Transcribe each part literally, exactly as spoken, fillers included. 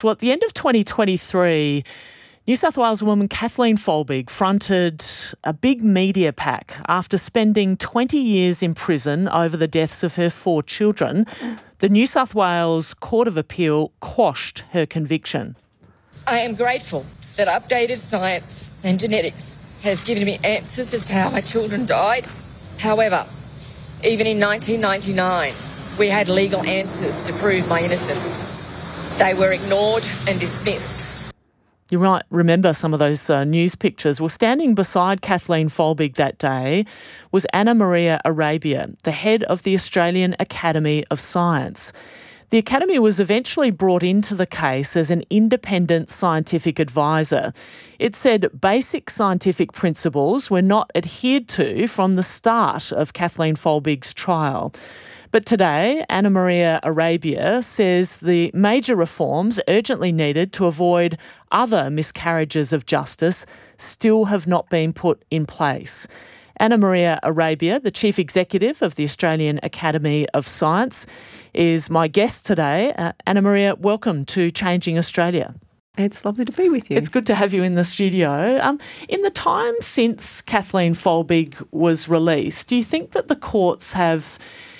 Well, at the end of twenty twenty-three, New South Wales woman Kathleen Folbig fronted a big media pack after spending twenty years in prison over the deaths of her four children. The New South Wales Court of Appeal quashed her conviction. I am grateful that updated science and genetics has given me answers as to how my children died. However, even in nineteen ninety-nine, we had legal answers to prove my innocence. They were ignored and dismissed. You might remember some of those uh, news pictures. Well, standing beside Kathleen Folbig that day was Anna Maria Arabia, the head of the Australian Academy of Science. The Academy was eventually brought into the case as an independent scientific advisor. It said basic scientific principles were not adhered to from the start of Kathleen Folbig's trial. But today, Anna Maria Arabia says the major reforms urgently needed to avoid other miscarriages of justice still have not been put in place. Anna Maria Arabia, the Chief Executive of the Australian Academy of Science, is my guest today. Uh, Anna Maria, welcome to Changing Australia. It's lovely to be with you. It's good to have you in the studio. Um, in the time since Kathleen Folbig was released, do you think that the courts have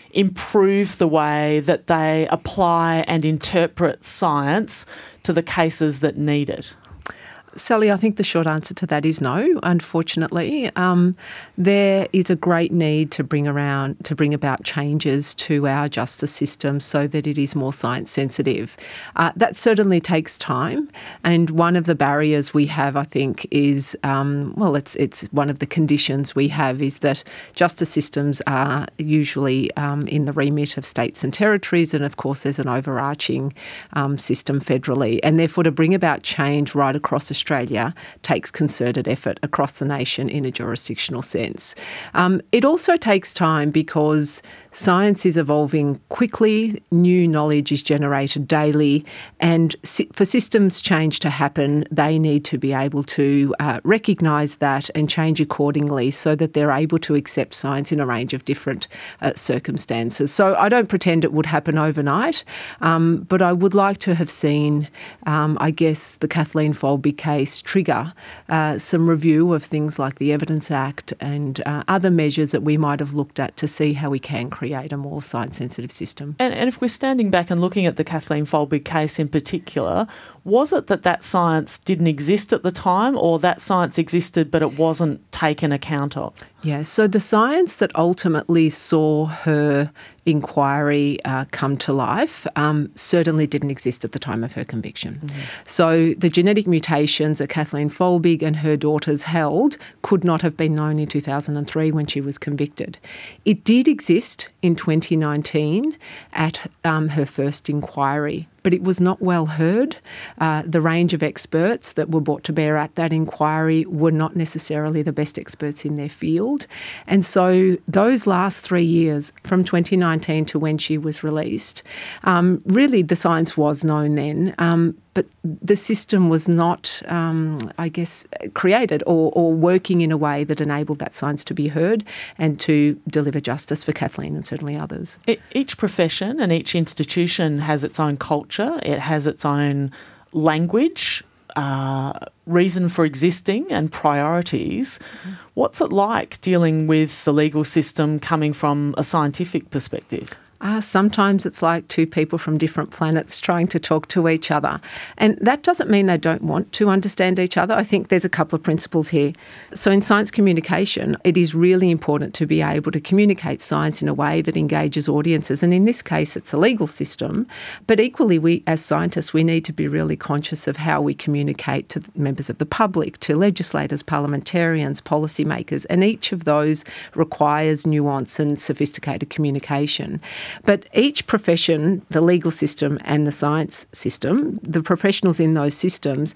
improve the way that they apply and interpret science to the cases that need it? Sally, I think the short answer to that is no, unfortunately. Um, there is a great need to bring around, to bring about changes to our justice system so that it is more science sensitive. Uh, that certainly takes time, and one of the barriers we have, I think, is, um, well, it's it's one of the conditions we have is that justice systems are usually um, in the remit of states and territories, and of course there's an overarching um, system federally, and therefore to bring about change right across Australia Australia takes concerted effort across the nation in a jurisdictional sense. Um, it also takes time because science is evolving quickly, new knowledge is generated daily, and for systems change to happen, they need to be able to uh, recognise that and change accordingly so that they're able to accept science in a range of different uh, circumstances. So I don't pretend it would happen overnight, um, but I would like to have seen, um, I guess, the Kathleen Folbig case trigger uh, some review of things like the Evidence Act and uh, other measures that we might have looked at to see how we can create a more science-sensitive system. And, and if we're standing back and looking at the Kathleen Folbig case in particular, was it that that science didn't exist at the time, or that science existed but it wasn't taken account of? Yeah, so the science that ultimately saw her inquiry uh, come to life um, certainly didn't exist at the time of her conviction. Mm-hmm. So the genetic mutations that Kathleen Folbig and her daughters held could not have been known in two thousand three when she was convicted. It did exist in twenty nineteen at um, her first inquiry, but it was not well heard. Uh, the range of experts that were brought to bear at that inquiry were not necessarily the best experts in their field. And so those last three years, from twenty nineteen to when she was released, um, really the science was known then, um, but the system was not, um, I guess, created or, or working in a way that enabled that science to be heard and to deliver justice for Kathleen and certainly others. Each profession and each institution has its own culture. It has its own language, uh, reason for existing and priorities. Mm-hmm. What's it like dealing with the legal system coming from a scientific perspective? Uh, sometimes it's like two people from different planets trying to talk to each other. And that doesn't mean they don't want to understand each other. I think there's a couple of principles here. So in science communication, it is really important to be able to communicate science in a way that engages audiences. And in this case, it's a legal system. But equally, we as scientists, we need to be really conscious of how we communicate to members of the public, to legislators, parliamentarians, policymakers. And each of those requires nuance and sophisticated communication. But each profession, the legal system and the science system, the professionals in those systems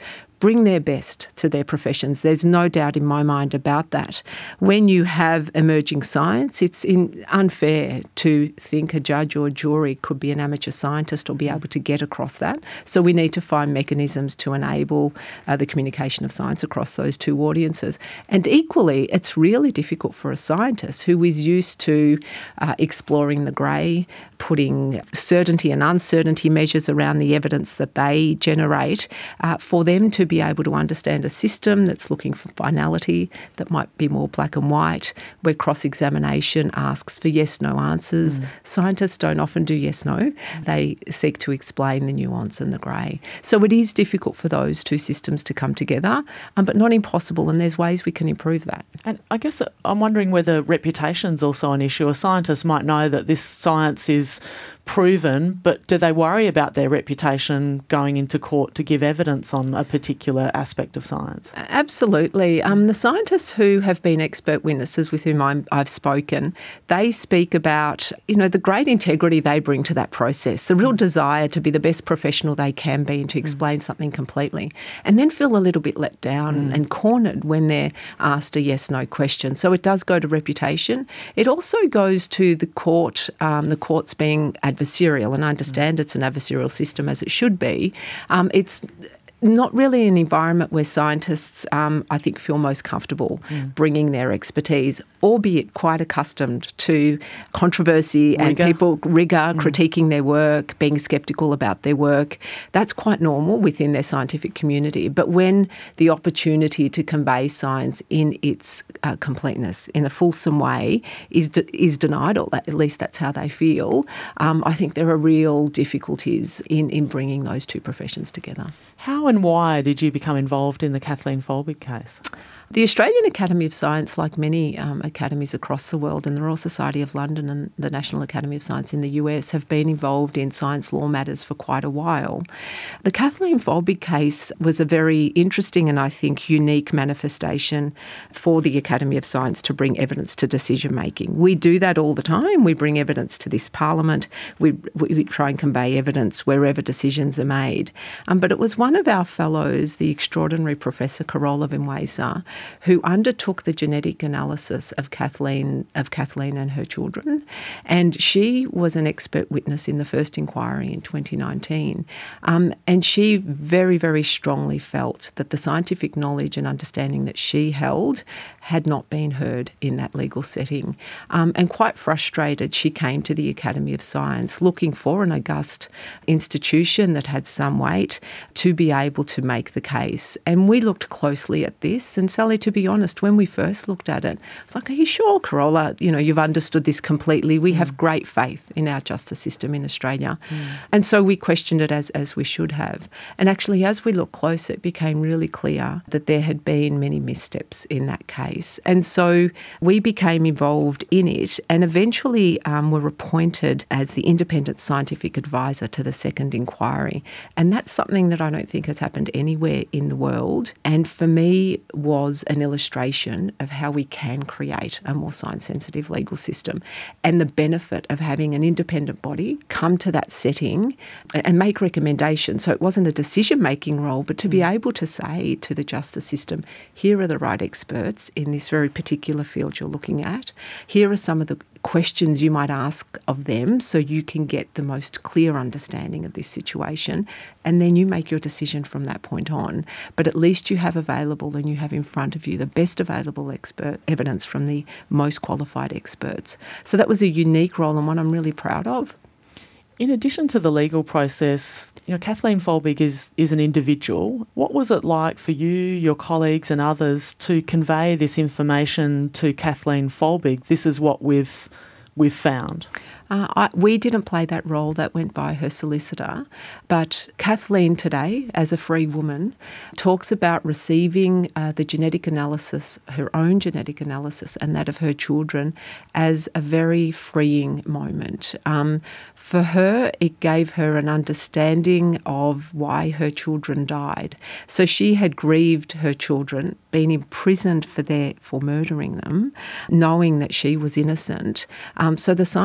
bring their best to their professions. There's no doubt in my mind about that. When you have emerging science, it's in, unfair to think a judge or a jury could be an amateur scientist or be able to get across that. So we need to find mechanisms to enable uh, the communication of science across those two audiences. And equally, it's really difficult for a scientist who is used to uh, exploring the grey, putting certainty and uncertainty measures around the evidence that they generate, uh, for them to be able to understand a system that's looking for finality, that might be more black and white, where cross-examination asks for yes-no answers. Mm. Scientists don't often do yes-no. They seek to explain the nuance and the grey. So it is difficult for those two systems to come together, um, but not impossible, and there's ways we can improve that. And I guess I'm wondering whether reputation's also an issue. A scientist might know that this science is proven, but do they worry about their reputation going into court to give evidence on a particular aspect of science? Absolutely. Um, the scientists who have been expert witnesses with whom I'm, I've spoken, they speak about, you know, the great integrity they bring to that process, the real mm. desire to be the best professional they can be and to explain mm. something completely, and then feel a little bit let down mm. and cornered when they're asked a yes-no question. So it does go to reputation. It also goes to the court, um, the courts being adversarial, and I understand it's an adversarial system as it should be. Um, it's not really an environment where scientists, um, I think, feel most comfortable mm. bringing their expertise, albeit quite accustomed to controversy and Rigor. people rigour, mm. critiquing their work, being sceptical about their work. That's quite normal within their scientific community. But when the opportunity to convey science in its uh, completeness, in a fulsome way, is de- is denied, or at least that's how they feel, um, I think there are real difficulties in, in bringing those two professions together. How and why did you become involved in the Kathleen Folbig case? The Australian Academy of Science, like many um, academies across the world, and the Royal Society of London and the National Academy of Science in the U S, have been involved in science law matters for quite a while. The Kathleen Folbig case was a very interesting and I think unique manifestation for the Academy of Science to bring evidence to decision making. We do that all the time. We bring evidence to this Parliament. We, we try and convey evidence wherever decisions are made. Um, but it was one of our fellows, the extraordinary Professor Carola Vinuesa, who undertook the genetic analysis of Kathleen of Kathleen and her children. And she was an expert witness in the first inquiry in twenty nineteen. Um, and she very, very strongly felt that the scientific knowledge and understanding that she held had not been heard in that legal setting. Um, and quite frustrated, she came to the Academy of Science looking for an august institution that had some weight to be able to make the case. And we looked closely at this, and Sally, to be honest, when we first looked at it, it's like, are you sure, Carola, you know, you've understood this completely? We mm. have great faith in our justice system in Australia. Mm. And so we questioned it as, as we should have. And actually, as we looked closer, it became really clear that there had been many missteps in that case. And so we became involved in it and eventually um, were appointed as the independent scientific advisor to the second inquiry. And that's something that I don't think has happened anywhere in the world. And for me was an illustration of how we can create a more science-sensitive legal system and the benefit of having an independent body come to that setting and make recommendations. So it wasn't a decision-making role, but to be able to say to the justice system, here are the right experts in this very particular field you're looking at. Here are some of the questions you might ask of them so you can get the most clear understanding of this situation, and then you make your decision from that point on. But at least you have available and you have in front of you the best available expert evidence from the most qualified experts. So that was a unique role and one I'm really proud of. In addition to the legal process, you know, Kathleen Folbig is, is an individual. What was it like for you, your colleagues and others to convey this information to Kathleen Folbig? This is what we've we've found. Uh, I, we didn't play that role. That went by her solicitor. But Kathleen today, as a free woman, talks about receiving uh, the genetic analysis, her own genetic analysis and that of her children, as a very freeing moment. Um, for her, it gave her an understanding of why her children died. So she had grieved her children, been imprisoned for their for murdering them, knowing that she was innocent. Um, so the science didn't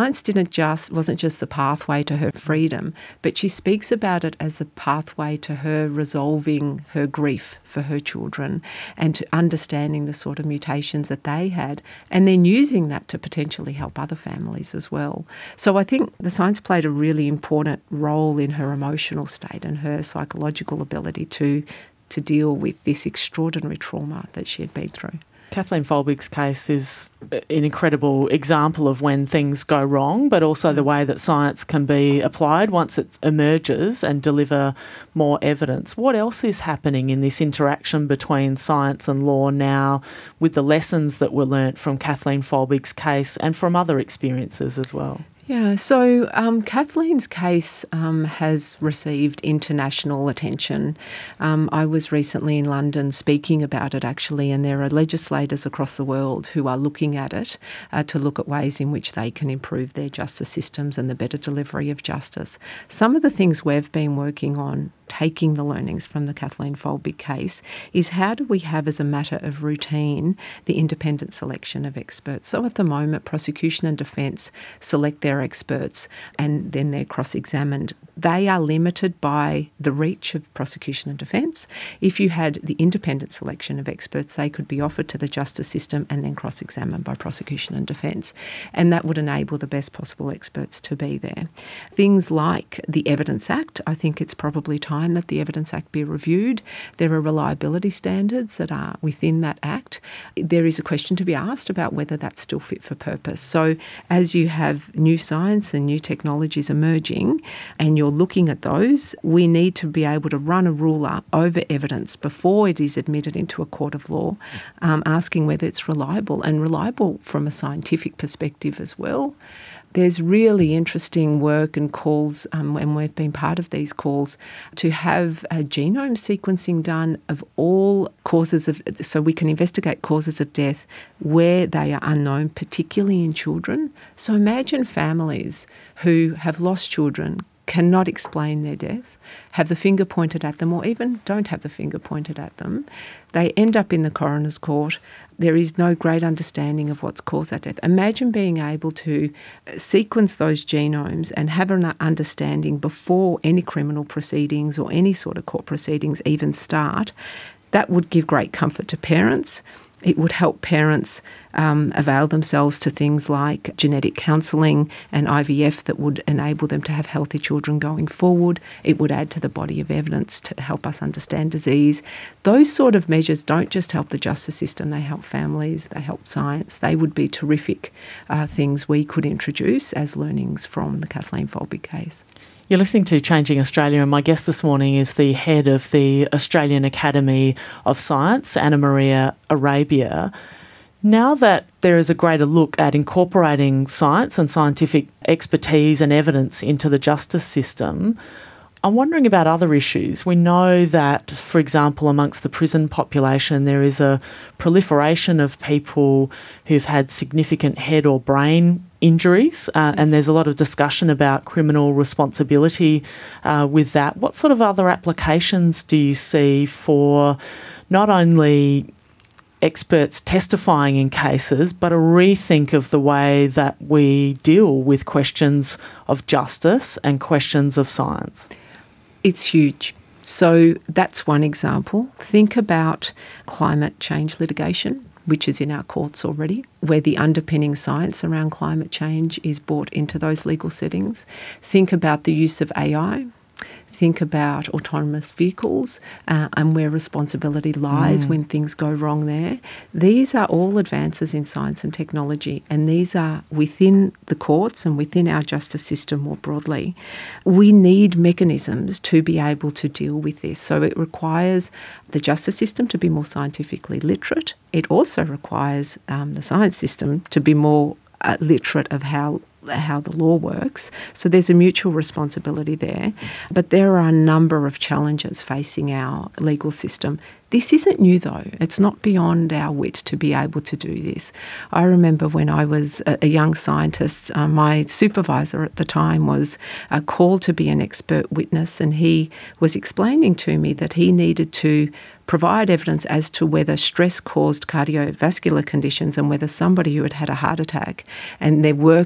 wasn't just wasn't just the pathway to her freedom, but she speaks about it as a pathway to her resolving her grief for her children and to understanding the sort of mutations that they had, and then using that to potentially help other families as well. So I think the science played a really important role in her emotional state and her psychological ability to to deal with this extraordinary trauma that she had been through. Kathleen Folbig's case is an incredible example of when things go wrong, but also the way that science can be applied once it emerges and deliver more evidence. What else is happening in this interaction between science and law now with the lessons that were learnt from Kathleen Folbig's case and from other experiences as well? Yeah, so um, Kathleen's case um, has received international attention. Um, I was recently in London speaking about it actually, and there are legislators across the world who are looking at it uh, to look at ways in which they can improve their justice systems and the better delivery of justice. Some of the things we've been working on, taking the learnings from the Kathleen Folbig case, is how do we have as a matter of routine the independent selection of experts. So at the moment, prosecution and defence select their experts and then they're cross-examined. They are limited by the reach of prosecution and defence. If you had the independent selection of experts, they could be offered to the justice system and then cross-examined by prosecution and defence, and that would enable the best possible experts to be there. Things like the Evidence Act, I think it's probably time that the Evidence Act be reviewed. There are reliability standards that are within that Act. There is a question to be asked about whether that's still fit for purpose. So as you have new science and new technologies emerging and you're looking at those, we need to be able to run a ruler over evidence before it is admitted into a court of law, um, asking whether it's reliable and reliable from a scientific perspective as well. There's really interesting work and calls, um, and we've been part of these calls, to have a genome sequencing done of all causes of, so we can investigate causes of death where they are unknown, particularly in children. So imagine families who have lost children, cannot explain their death, have the finger pointed at them, or even don't have the finger pointed at them. They end up in the coroner's court. There is no great understanding of what's caused that death. Imagine being able to sequence those genomes and have an understanding before any criminal proceedings or any sort of court proceedings even start. That would give great comfort to parents. It would help parents um, avail themselves to things like genetic counselling and I V F that would enable them to have healthy children going forward. It would add to the body of evidence to help us understand disease. Those sort of measures don't just help the justice system, they help families, they help science. They would be terrific uh, things we could introduce as learnings from the Kathleen Folbig case. You're listening to Changing Australia, and my guest this morning is the head of the Australian Academy of Science, Anna Maria Arabia. Now that there is a greater look at incorporating science and scientific expertise and evidence into the justice system, I'm wondering about other issues. We know that, for example, amongst the prison population, there is a proliferation of people who've had significant head or brain injuries, uh, and there's a lot of discussion about criminal responsibility uh, with that. What sort of other applications do you see for not only experts testifying in cases, but a rethink of the way that we deal with questions of justice and questions of science? It's huge. So that's one example. Think about climate change litigation, which is in our courts already, where the underpinning science around climate change is brought into those legal settings. Think about the use of A I. Think about autonomous vehicles uh, and where responsibility lies mm. when things go wrong there. These are all advances in science and technology, and these are within the courts and within our justice system more broadly. We need mechanisms to be able to deal with this. So it requires the justice system to be more scientifically literate. It also requires um, the science system to be more uh, literate of how how the law works. So there's a mutual responsibility there. But there are a number of challenges facing our legal system. This isn't new though. It's not beyond our wit to be able to do this. I remember when I was a, a young scientist, uh, my supervisor at the time was uh, called to be an expert witness, and he was explaining to me that he needed to provide evidence as to whether stress caused cardiovascular conditions and whether somebody who had had a heart attack and their work, whether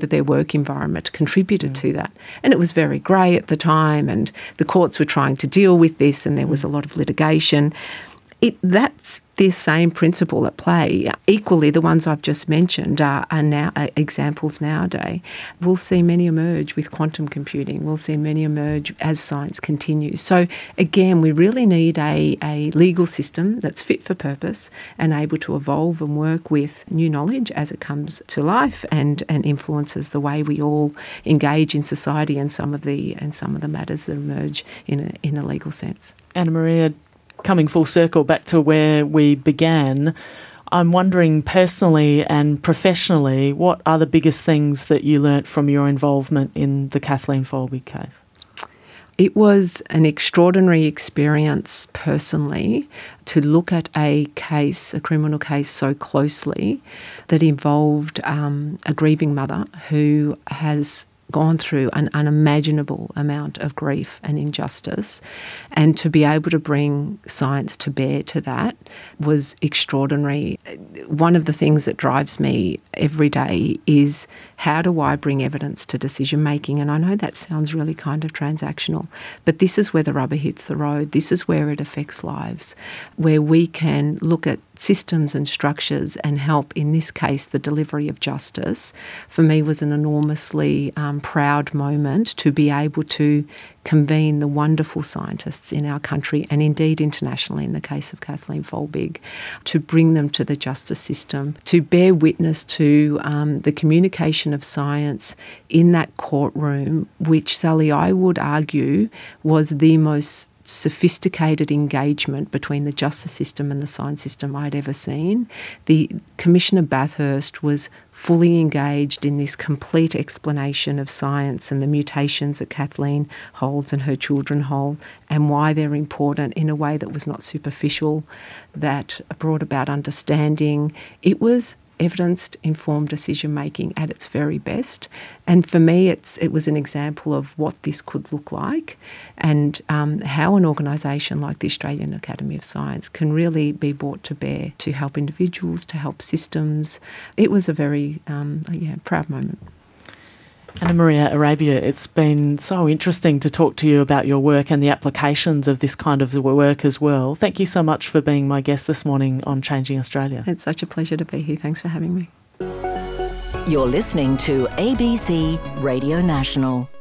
their work environment contributed mm. to that. And it was very grey at the time, and the courts were trying to deal with this, and there was a lot of litigation. It, that's the same principle at play. Equally, the ones I've just mentioned are, are now are examples nowadays. We'll see many emerge with quantum computing. We'll see many emerge as science continues. So again, we really need a, a legal system that's fit for purpose and able to evolve and work with new knowledge as it comes to life and, and influences the way we all engage in society and some of the and some of the matters that emerge in a, in a legal sense. Anna Maria, coming full circle back to where we began, I'm wondering personally and professionally, what are the biggest things that you learnt from your involvement in the Kathleen Folbig case? It was an extraordinary experience personally to look at a case, a criminal case so closely that involved um, a grieving mother who has gone through an unimaginable amount of grief and injustice, and to be able to bring science to bear to that was extraordinary. One of the things that drives me every day is how do I bring evidence to decision making? And I know that sounds really kind of transactional, but this is where the rubber hits the road. This is where it affects lives, where we can look at systems and structures and help, in this case, the delivery of justice. For me, was an enormously um, proud moment to be able to convene the wonderful scientists in our country and indeed internationally in the case of Kathleen Folbig, to bring them to the justice system, to bear witness to um, the communication of science in that courtroom, which, Sally, I would argue was the most sophisticated engagement between the justice system and the science system I'd ever seen. The Commissioner Bathurst was fully engaged in this complete explanation of science and the mutations that Kathleen holds and her children hold and why they're important in a way that was not superficial, that brought about understanding. It was evidence-informed decision-making at its very best. And for me, it's it was an example of what this could look like and um, how an organisation like the Australian Academy of Science can really be brought to bear to help individuals, to help systems. It was a very um, yeah, proud moment. Anna Maria Arabia, it's been so interesting to talk to you about your work and the applications of this kind of work as well. Thank you so much for being my guest this morning on Changing Australia. It's such a pleasure to be here. Thanks for having me. You're listening to A B C Radio National.